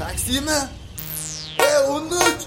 Taksimi? 13.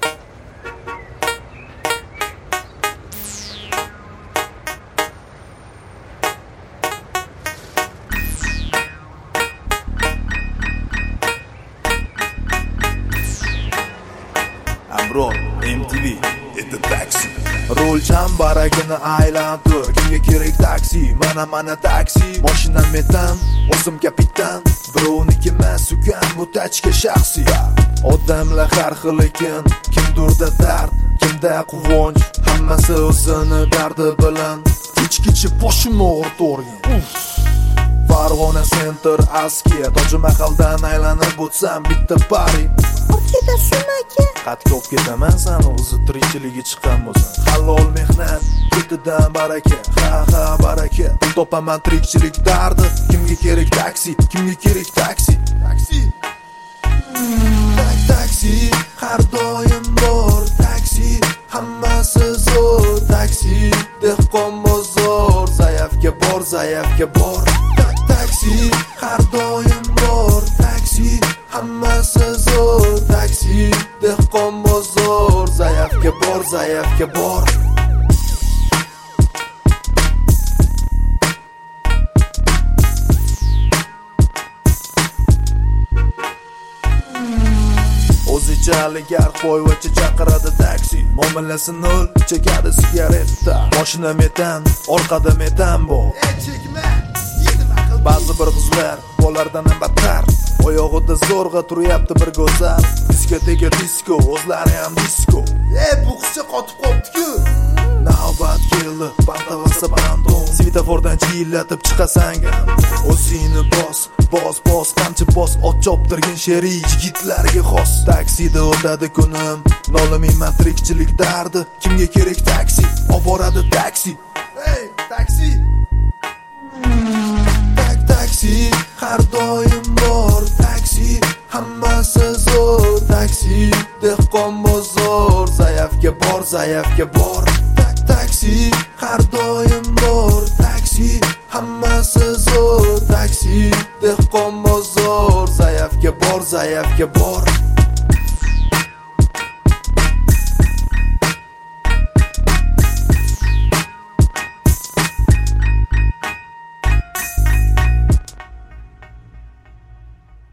Amror, MTV, это taksi. Rol chambaragini aylantir, kimga kerak taksi? Mana taksi. Mashinam metan, o'zim kapitan. Birovniki emas, ukan bu tachka shaxsiy. Odamlar har xil ekan, kimdirda dard, kimda quvonch. Hammasi o'zini dardi bilan kechgacha boshim og'ritorgan. Farg'ona Center Askiya, Tojmahaldan aylanib o'tsam bitta pari. Ketasizmi aka? Qatga olib ketaman san, o'zi tirikchiligi chiqqan bo'lsa. Halol mehnat, ketidan baraka, ha baraka. Topaman tirikchilik dardi, kimga kerak taksi? Kimga kerak taksi? Taksi. Taksi, har doim bor taksi, hammasi zo'r taksi. Dehqon bozor, zaifga bor. Taksi, har doim bor taksi, hammasi zo'r taksi. Dehqon bozor, zaifga bor. O'zichaligar qo'yvacha chaqiradi taksi. Muomalasi nol, chekadi sigaretta. Mashina metan, orqada metan bor. Chekma. Yedim aql. Ba'zi bir qizlar bo'lardan ham battar. Oyog'ida zo'rg'a turyapti bir go'zal. Diskoteka disko, o'zlari ham disko. Bu qizcha qotib qolibdi-ku. Navbat keldi, bantavasa bandon. Svetofordan chiyillatib chiqasan. O'zingni bos, qamchi bos, ot choptirgan sherik yigitlarga xos. Taksida o'tadi kunim, nolamayman tirikchilik dardi. Kimga kerak taksi? Oboradi taksi. Hey, taksi. Taksi, har doim bor taksi, hammasi zo'r taksi. Dehqon bozor, zaifga bor. Taksi, har doim bor taksi, hammasi zo'r taksi. Dehqon bozor, zaifga bor.